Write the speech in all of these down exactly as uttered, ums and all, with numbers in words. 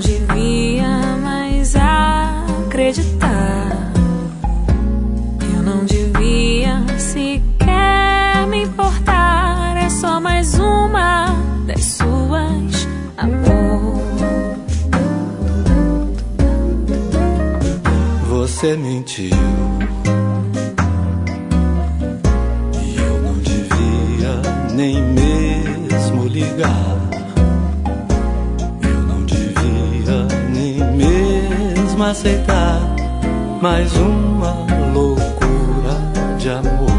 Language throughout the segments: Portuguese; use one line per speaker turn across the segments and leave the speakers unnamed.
devia mais acreditar. Eu não devia sequer me importar. É só mais uma das suas, amor.
Você mentiu e eu não devia nem mesmo ligar. Eu não devia nem mesmo aceitar mais uma loucura de amor.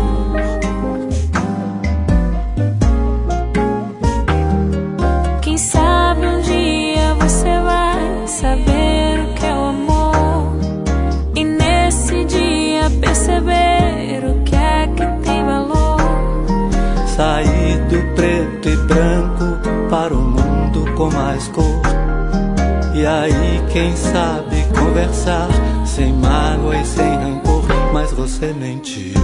Quem sabe um dia você vai saber o que é o amor, e nesse dia perceber o que é que tem valor.
Sair do preto e branco para um mundo com mais cor. E aí, quem sabe conversar sem mágoa e sem rancor. Mas você mentiu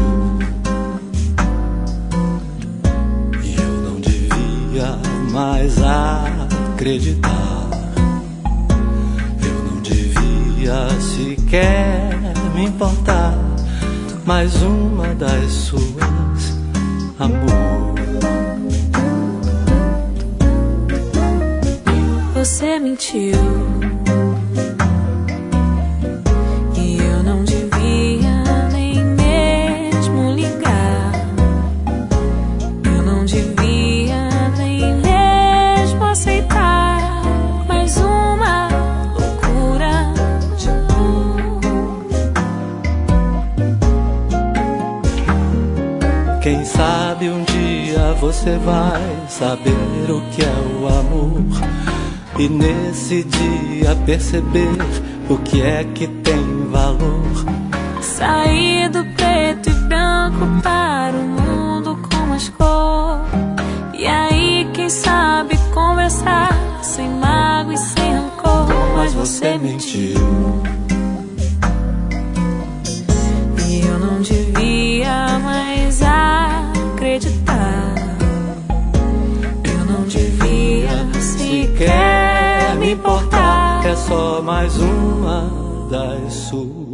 e eu não devia mais acreditar. Eu não devia sequer me importar. Mais uma das suas, amor.
Você mentiu e eu não devia nem mesmo ligar. Eu não devia nem mesmo aceitar mais uma loucura de amor.
Quem sabe um dia você vai saber o que é o amor, e nesse dia perceber o que é que tem valor.
Sair do preto e branco para o mundo com mais cor. E aí, quem sabe conversar sem mágoa e sem rancor.
Mas você mentiu
e eu não devia mais acreditar. Eu não devia sequer me importar.
É só mais uma das suas.